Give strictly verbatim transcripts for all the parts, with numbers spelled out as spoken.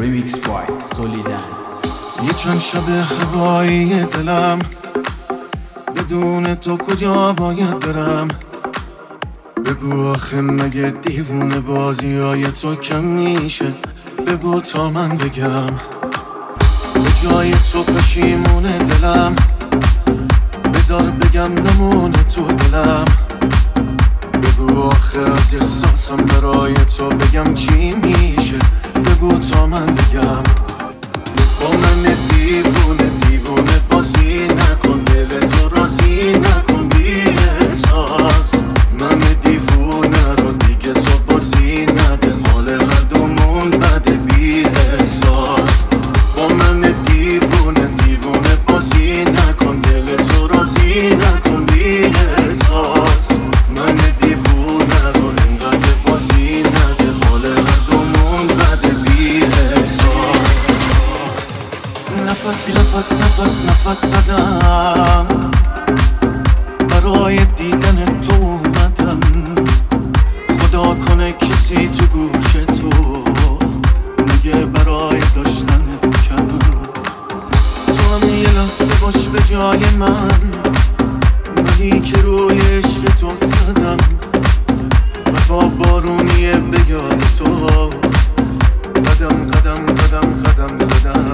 Remix by Solidance. یه چند شب هوایی دلم بدون تو کجا باید برم؟ بگو آخه مگه دیوونه بازی های تو کم میشه؟ بگو تا من بگم به جای تو پشیمونه دلم، بذار بگم نمونه تو دلم. بگو آخه از احساسم برای تو بگم چی میشه؟ بگو تا من بگم. با من دیوونه دیوونه بازی نکن، دل تو راضی نکن بی احساس. من دیوونه رو دیگه تو بازی نده، حال هر دومون بده بی احساس. با من دیوونه دیوونه بازی نکن، دل تو راضی نکن بی احساس. من دیوونه رو انقدر بازی نده، حال هر دومون بده بی احساس. نفس نفس نفس نفس زدم، برای دیدن تو اومدم. خدا کنه کسی تو گوش تو میگه برای داشتن کم. تو هم یه لحظه باش به جای من، منی که روی عشق تو زدم. و با بارونیه به یاد تو قدم قدم قدم قدم زدم.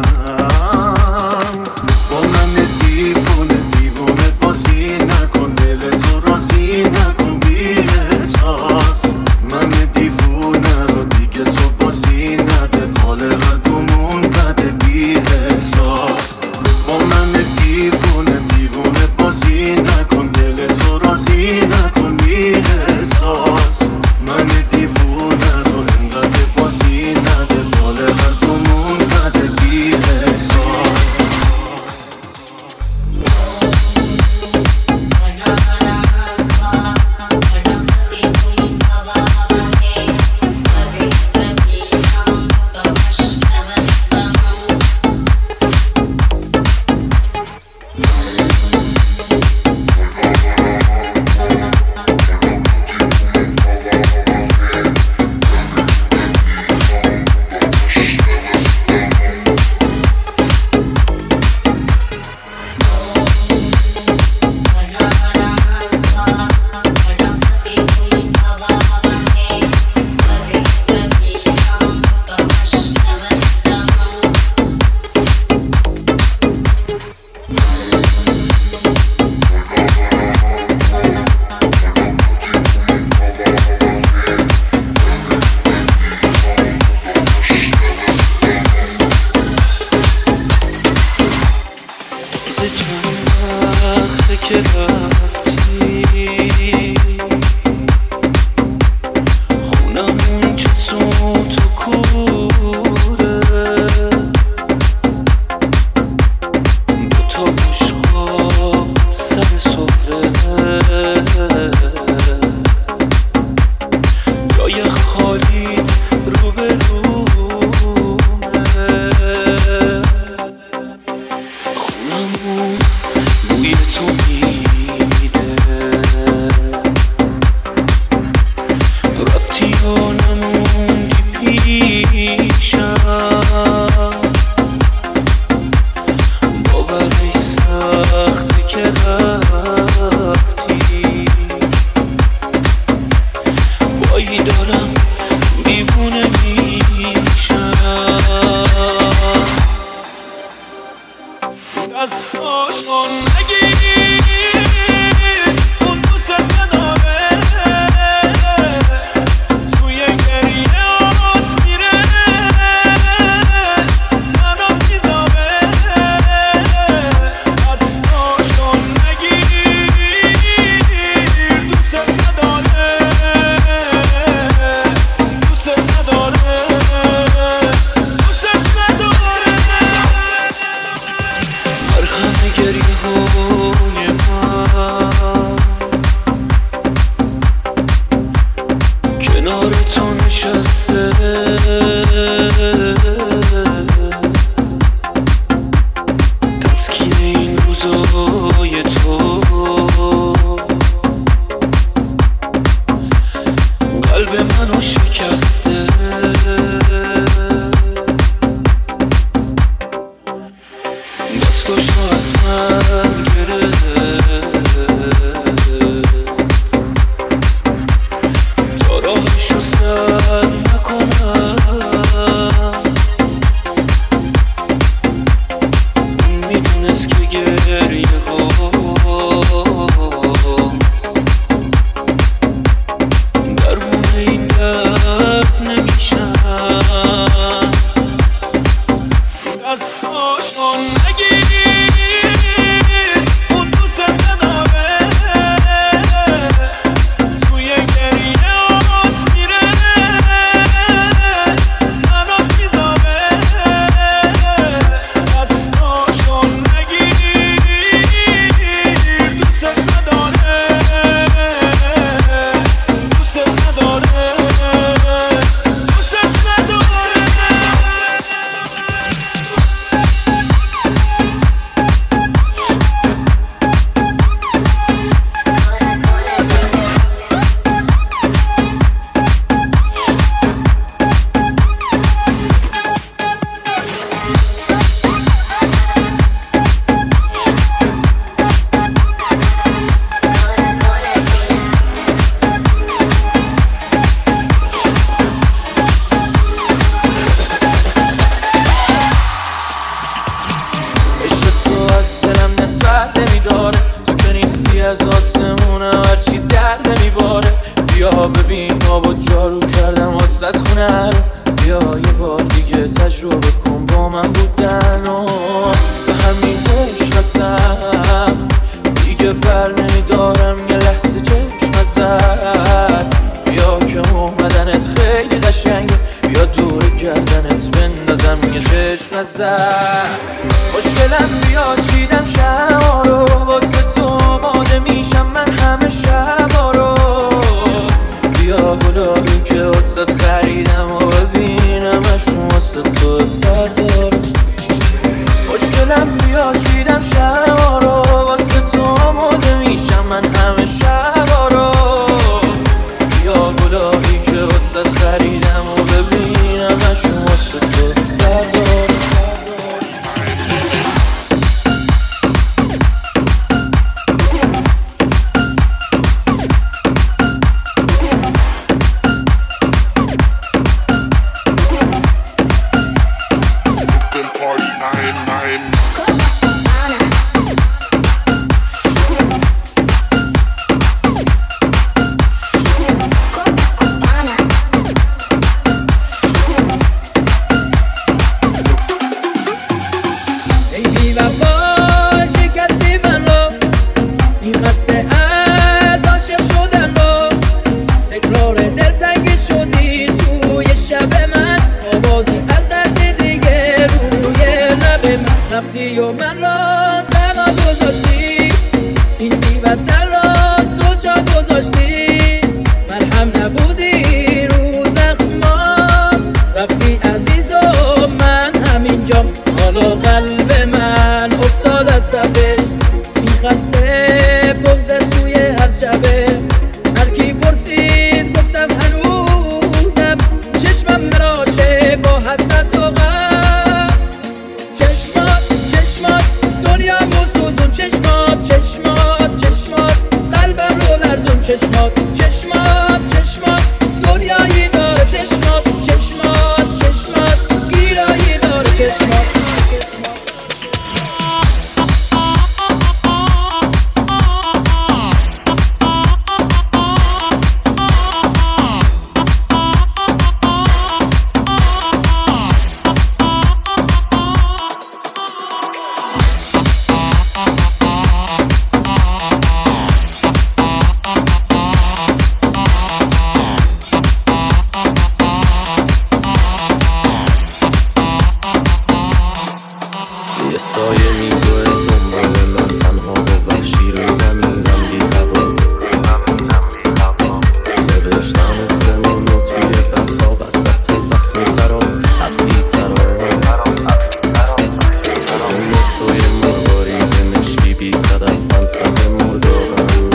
با من دیوونه دیوونه بازی نکن، دل تو راضی نکن بی احساس. من دیوونه رو دیگه تو بازی نده، حال هر دومون بده بی احساس. با من دیوونه دیوونه بازی نکن، دل تو راضی نکن بی احساس. من دیوونه رو انقدر بازی نده، حال هر دومون بده بی احساس. که رفتی خونمون چه سوت و کوره، دوتا بشقاب سر سفره، جای خالیت رو به رومه. خونمون بوی تو میده، رفتی و نموندی پیشم. باورش سخته که رفتی، بایی دارم دیوونه میشم. دستاشو نگیر، اون دوست نداره، توی گریهات میره، زنم میذاره. دستاشو نگیر، دوست نداره، دوست نداره، دوست نداره. مرهم گریه های من کنار تو نشسته، تسکین این روزای تو قلب منو شکسته. دستاشو از من گرفت تا راهشو سد نکنم میدونست که گریه ها درمون این درد نمیشن دستاشو نگیر اون دوست نداره توی گریهات میره زنات میذاره دستاشو نگیر دوست نداره دوست نداره دوست نداره از آسمونه هرچی درد نمیباره بیا ببین آب و جارو کردم واسط خونه رو بیا یه بار دیگه تجربه کن با من بودن و به همین عشق هستم دیگه بر نمیدارم یه لحظه چشم ازت بیا که اومدنت خیلی قشنگه بیا دور گردنت بندازم یه چشم ازت خوشگلم بیا چیدم شما رو واسه تو آماده میشم من همه شبا رو بیا گلایی که واسه خریدم و ببینمشون واسه تو بردارم خوشگلم بیا چیدم شما رو واسه تو آماده میشم من همه شبا رو بیا گلایی که واسه خریدم و ببینمشون واسه تو بردارم رفتی و من را تنها گذاشتی این بی‌وطن را تو جا گذاشتی مرهم نبودی رو زخمام رفتی عزیز و من همینجا حالا قلب من افتاد از تپه میخسته بغضت توی هر شبه هر کی پرسید گفتم هنوزم چشمم مراشه با حسرت و غم چشمات چشمات چشمات دنیایی داره چشمات چشمات چشمات گیرایی داره چشمات یه سایه میگوه دنبال من تنها و وحشی رو زمینم بی هوا نوشتم اسمون رو توی بطها وسط زخمی ترا حفلی ترا دل توی مرواری به مشکی بی صدف فانتم مردابم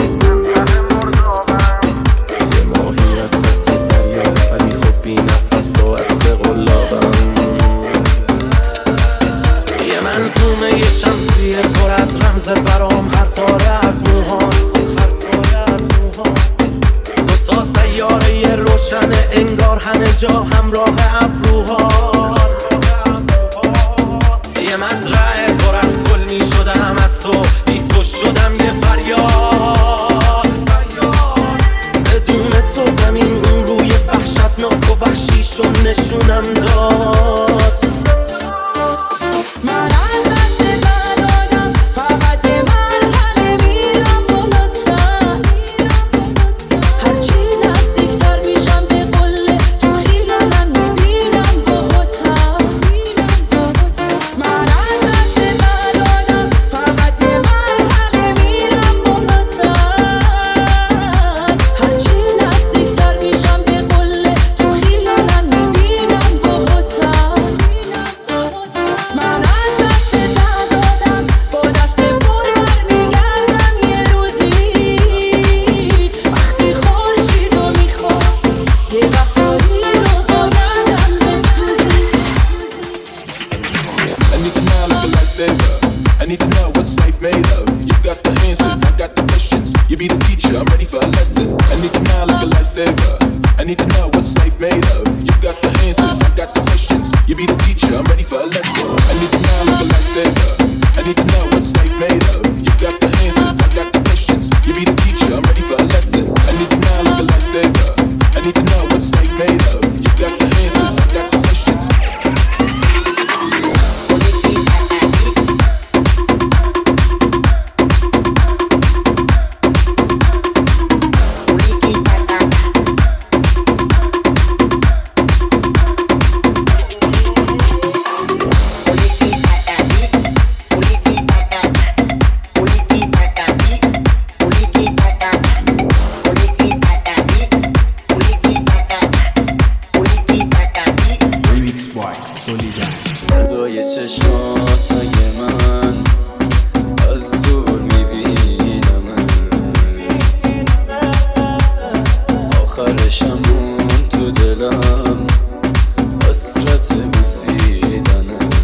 یه ماهی رسط دریا ولی خب بی نفس و است قلابم یه منظومه یه شمسیه پر از رمز برام، هر تاره از موهات، هر تاره از موهات. دو تا سیاره روشنه انگار همه جا همراه ابروهات. یه مزرعه پر از گل می شدم از تو، بی تو شدم یه فریاد. بدون تو زمین اون روی وحشتناک و وحشیشو نشونم داد. من از دست دادم فقط یه مرحله میرم بالاتر، هرچی نزدیکتر میشم به قله تو خیالم میبینم باهاتر. من از دست دادم فقط یه مرحله میرم بالاتر، هرچی نزدیکتر میشم به قله تو خیالم میبینم باهاتر. من از دست دادم با دست پر برمیگردم یه روزی، وقتی خورشیدو میخوام یه وقتایی رو با گردم بسوزی. I need to know like a lifesaver. I need to know what's life made of. You got the answers, I got the questions. You be the teacher, I'm ready for a lesson. I need to know like a lifesaver. I need to know what's life made of. You got the answers, I got the questions. You be the teacher, I'm ready for a lesson. I need to know like a lifesaver. I need to know what's life made of. You got the answers, I got the questions. You be the teacher, I'm ready for a lesson. I need to know like a lifesaver. I need to know what's life made of. You got the answers, I got the questions. Remix by Solidance. صدای چشماتای من از دور میبینمت، آخرشم مون تو دلم حسرت بوسیدنت.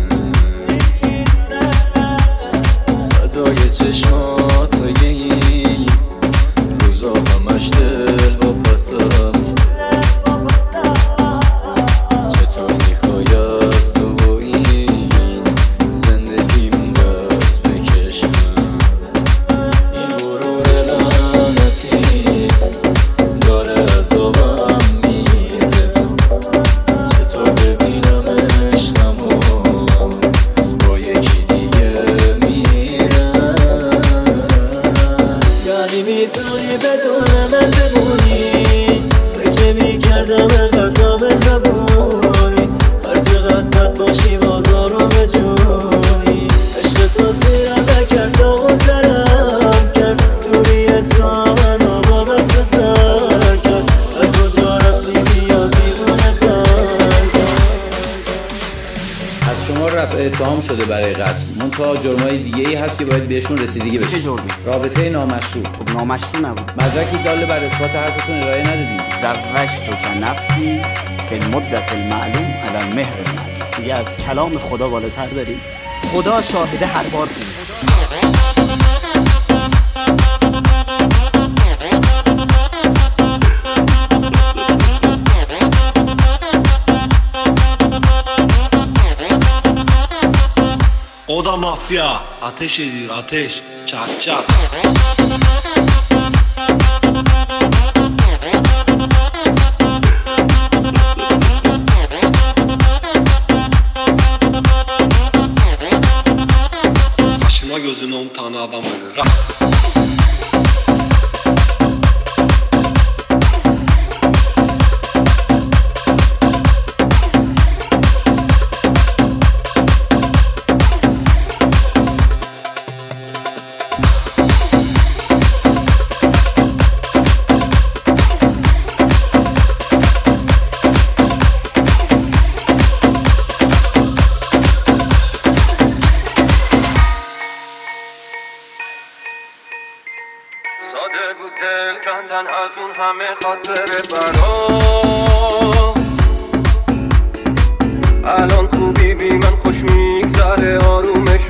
فدای چشماتای این روزا همش دل و پسم. چطور میخوای از تو و این زندگیم دست بکشم؟ این غرور لعنتیت داره عذابم میده. چطور ببینم عشقمو با یکی دیگه میرم؟ یعنی میتونی بدون من بمونی؟ فکر میکردم انقدر مهربونی، هر چقدر بد باشی بازارو به جونی. عشق تو سیرم نکرد داغ‌ترم کرد، دوری تو منو با بسته تر کرد. هر کجا رفتی بیا دیوونه تر کرد. از شما رفع اتهام شده برای قتل، منتها جرمای دیگه ای هست که باید بهشون رسیدگی بشه. چه جرمی؟ رابطه نامشروع. خب نامشروع نبود. مدرکی دال بر اثبات حرفتون ارائه ندادید. زوجت که نفسی به مدت المعلوم علی المهر المعلوم. دیگه از کلام خدا بالاتر داریم. خدا شاهده هر بار بود. O da mafya. Ateş ediyor, ateş. Çat çat. Başına gözüne on tane adam ölür. ساده بود دل کندن از اون همه خاطر برام. الان خوبی بی من خوش میگذره آرومش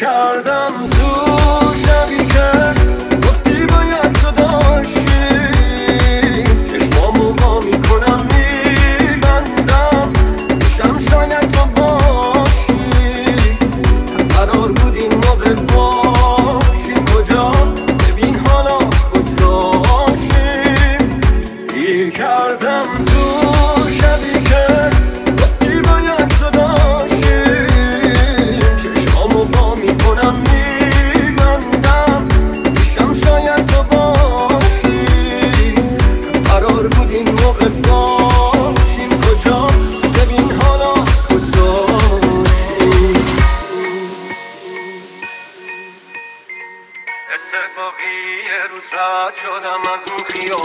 کردم تو شبی که گفتی باید جدا شی چشمامو وا میکنم میبندم میشم شاید تو باشی قرار بود این موقع باشیم کجا ببین حالا کجاشیم گیر کردم تو شبی که گفتی باید جدا شی چشمامو وا میکنم میبندم میشم شاید تو باشی قرار بود این موقع باشیم کجا ببین حالا کجاشیم اتفاقی یه روز رد شدم از اون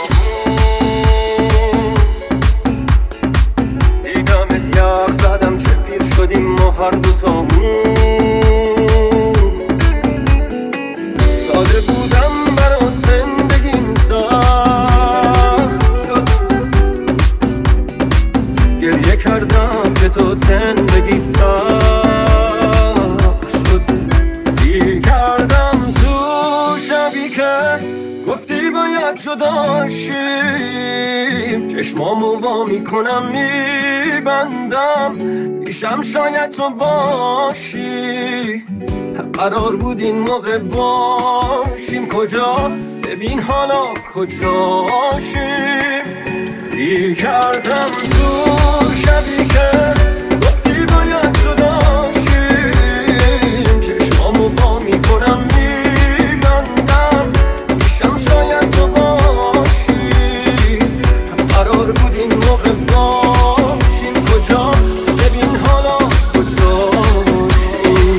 خیابون دیدمت یخ زدم چه پیر شدیم ما هر دوتامون ساده بودم برات زندگیم سخت شد گریه کردم که تو زندگی تلخ شد گیر کردم تو شبی که گفتی باید جدا شیم چشمامو وا میکنم میبندم میشم شاید تو باشی قرار بود این موقع باشیم کجا ببین حالا کجاشیم گیر کردم تو شبی که گفتی باید جدا شیم چشمامو وا میکنم میبندم میشم شاید تو باشی قرار بود این موقع باشیم کجا ببین حالا کجاشیم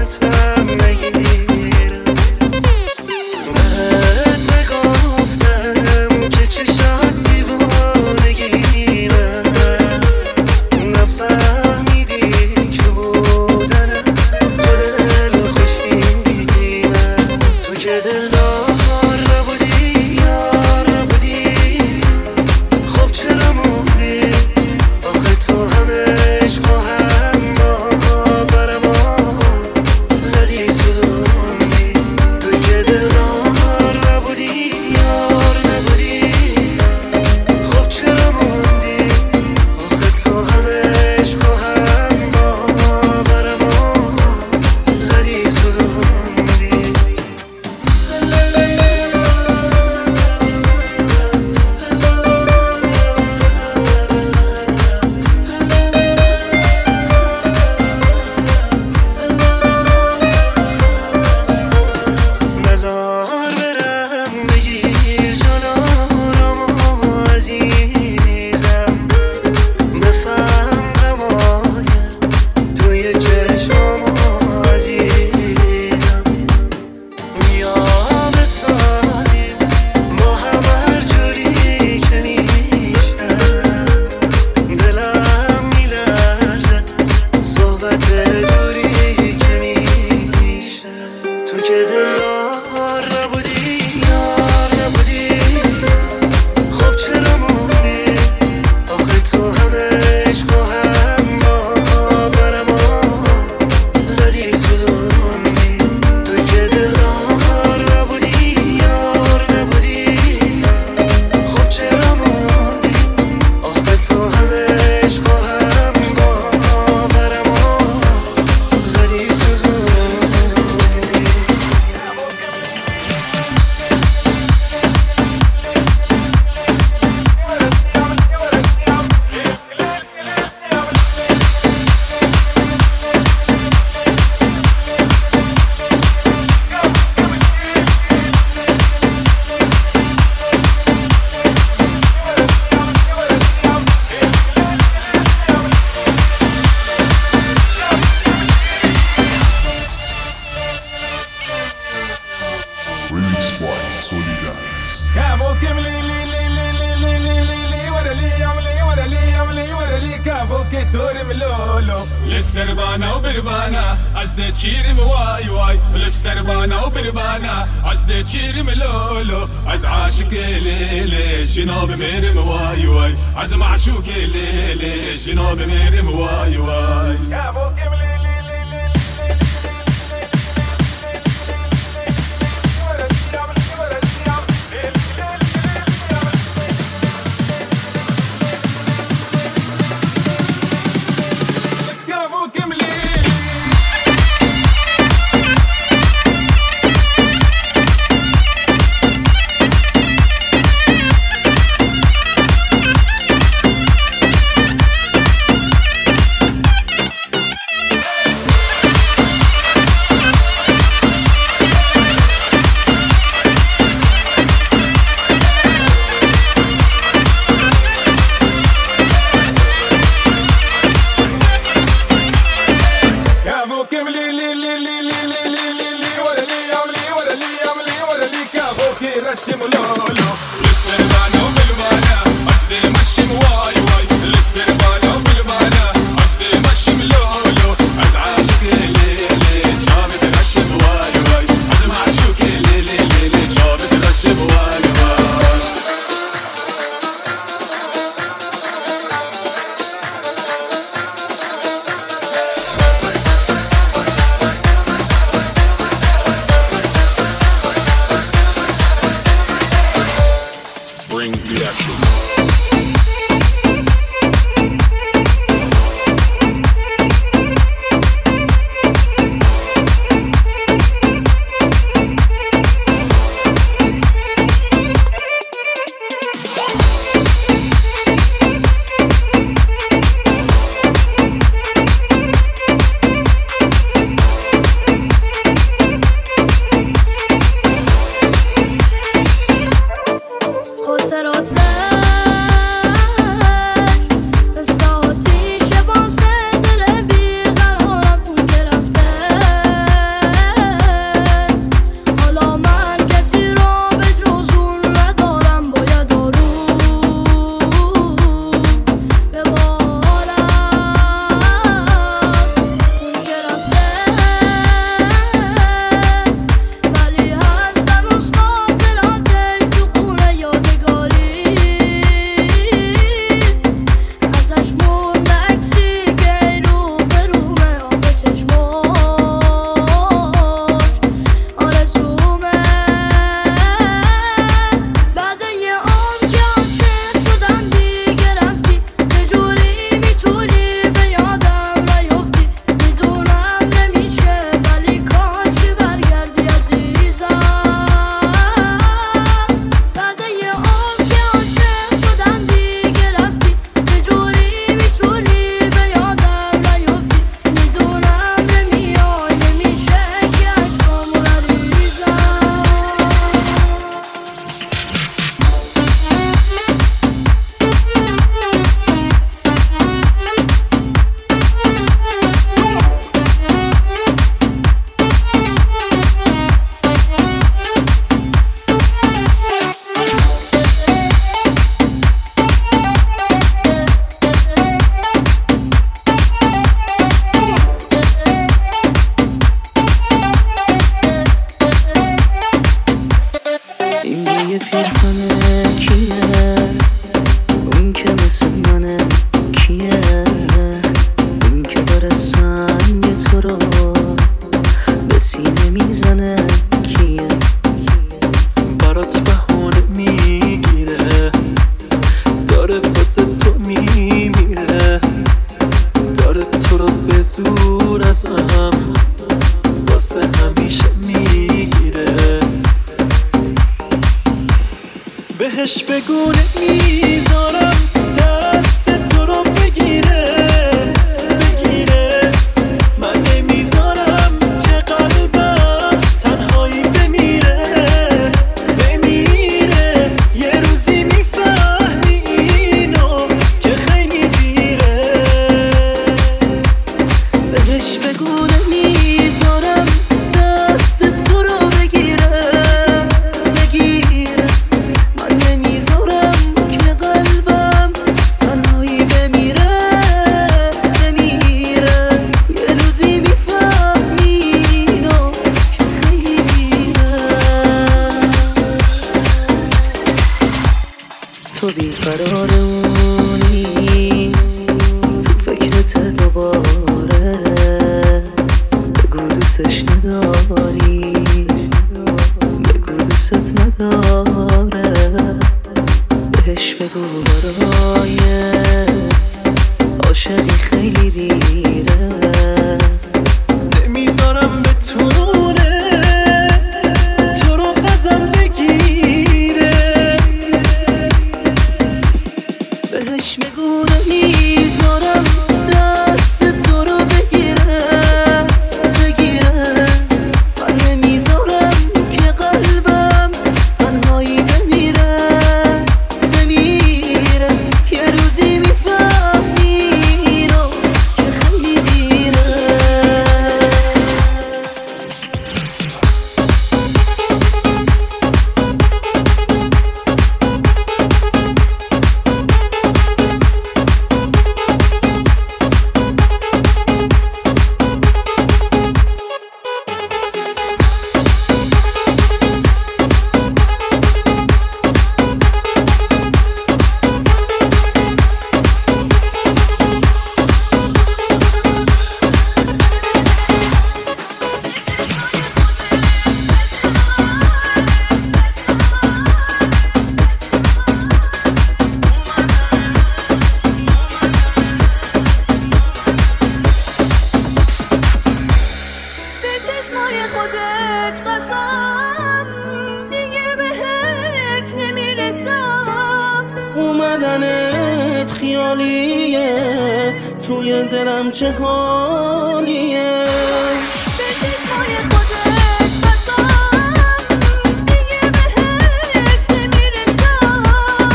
راحتم نگیرم بهت بگفتم که چشات دیوانگیمه نفهمیدی که بودنم تو دل خوشیمه تو که دلدار نبودی یار نبودی خب چرا موندی آخه تو همه عشق و هم باور ما زدی سوزوندی تو که دلدار نبودی یار نبودی خب چرا موندی آخه تو همه عشق و هم باور ما زدی سوزوندی نزار برم بگیر جان آرام و عزیزم بفهم غمای توی چشمام عزیزم بیا بسازیم با هم هر جوری که میشه دلم میلرزه صحبت دوری که میشه تو که دلدار نبودی یار نبودی خب چرا موندی آخه تو همه عشق و هم باور ما زدی سوزوندی تو که دلدار نبودی یار نبودی خب چرا موندی آخه تو همه عشق و هم باور ما زدی سوزوندی Remix by Solidance. كافو كملي لي لي لي لي لي لي لي لي ورا لي يملي ورا لي يملي ورا لي كافو كسور ملولو للسربانة وبربانة عزدة تشيري مواي واي للسربانة وبربانة عزدة تشيري ملولو عز عاشق ليلي جنوب ميري مواي واي عز معشوق ليلي جنوب ميري مواي واي كافو كملي لي لي لي رشم لولو للسربانة وبالبانة عزدي مشم واي واي للسربانة وبالبانة عزدي مشم لولو عز عاشق ليلي جابت رشم واي واي عز معشوق ليلي ليلي جابت رشم واي واي Bring the action. واسه همیشه میگیره. بهش بگو نمیذارم دست تو رو بگیره بگیره. من نمیذارم که قلبم تنهایی بمیره بمیره. یه روزی میفهمی اینو که خیلی دیره. بهش بگو نمیذارم دست تو رو بگیره بگیره. من نمیذارم که قلبم تنهایی بمیره بمیره. یه روزی میفهمی اینو که خیلی دیره. تو بیقرارونی تو فکرت دوباره. بگو دوستش نداری بگو دوست نداره. بهش بگو برای عاشقی خیلی دیره. نمیذارم بتونه تو رو ازم بگیره. بهش بگو نمیذارم دست تو رو بگیره بگیره. من نمیذارم که قلبم تنهایی بمیره بمیره. یه روزی میفهمی اینو که خیلی دیره. به چشمای خودت قسم دیگه بهت نمیرسم. اومدنت خیالیه توی دلم چه حالیه. به چشمای خودت قسم دیگه بهت نمیرسم.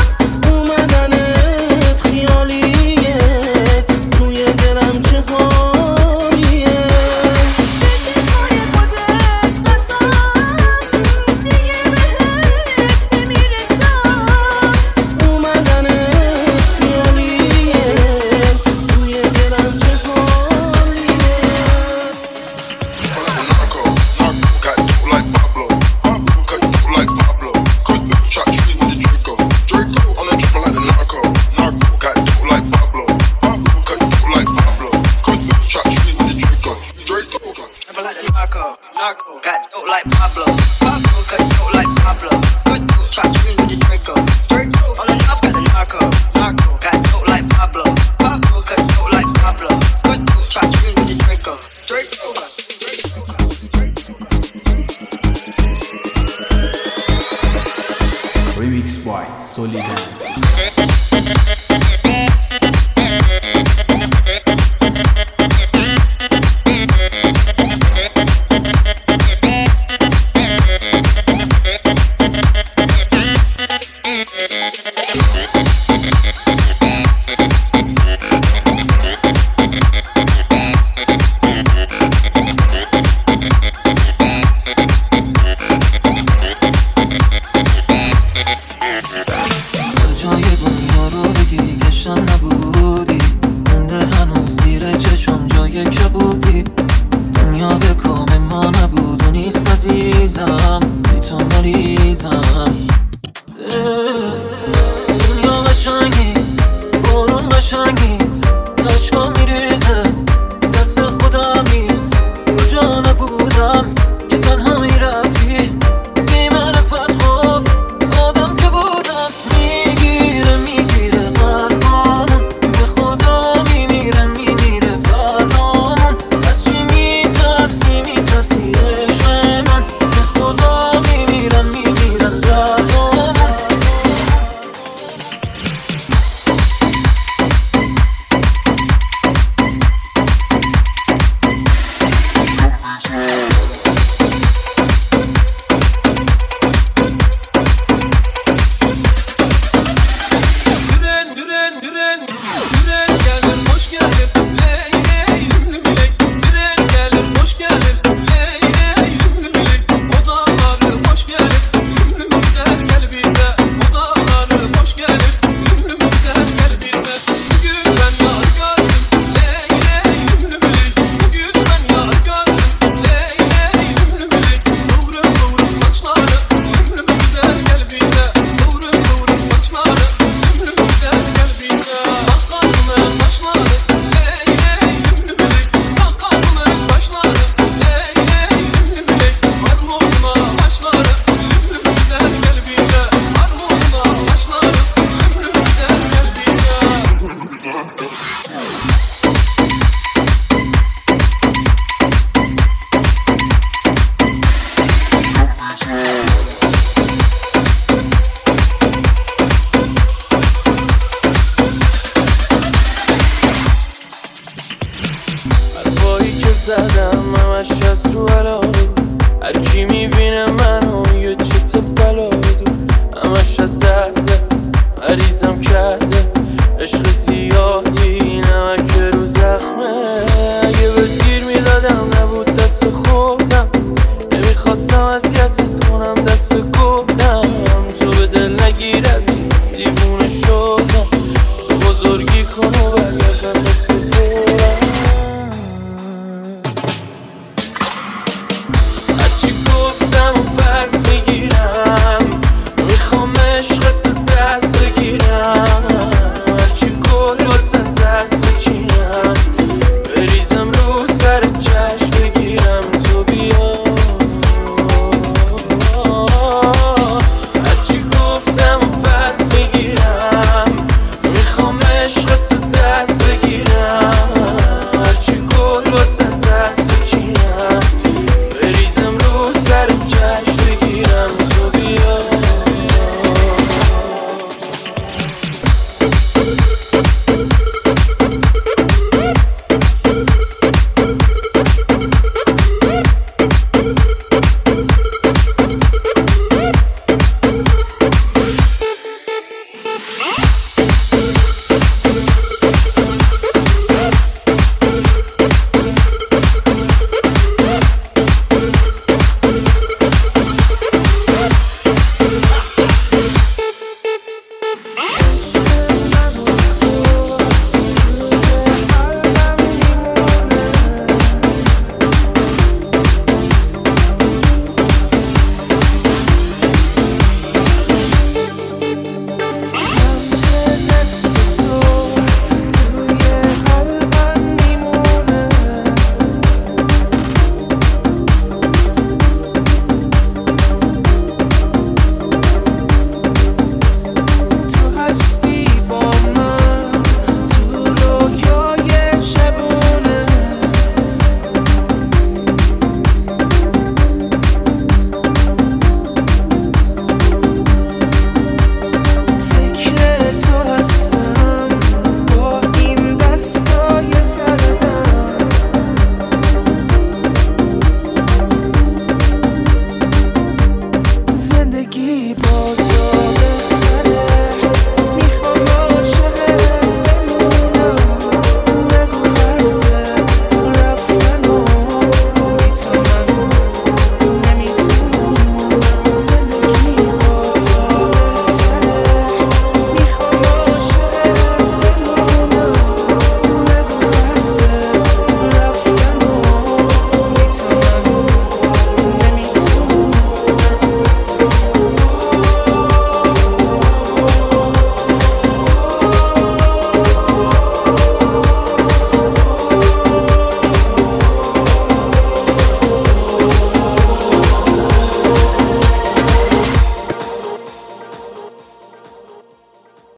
اومدنت خیالیه توی دلم چه حالیه. به چشمای خودت قسم دیگه بهت نمیرسم. اومدنت خیالیه توی دلم چه حالیه. Got dope like Pablo. Pablo cut dope like Pablo. Good dope, shot screen with the Draco. Draco on the knob got the narco. Narco got dope like Pablo. Pablo cut dope like Pablo. Good dope, shot screen with the Draco. Draco. Remix by Solidance. عزیزم بی تو مریضم. دنیا قشنگیست بارون قشنگیست عشقا میریزه دست خودم نیست. کجا نبودم که تنها میرفتی بی معرفت خوف آدم که بودم. میگیره میگیره قلبامون به خدا میمیره میمیره فرامون. از چی میترسی میترسی Smash.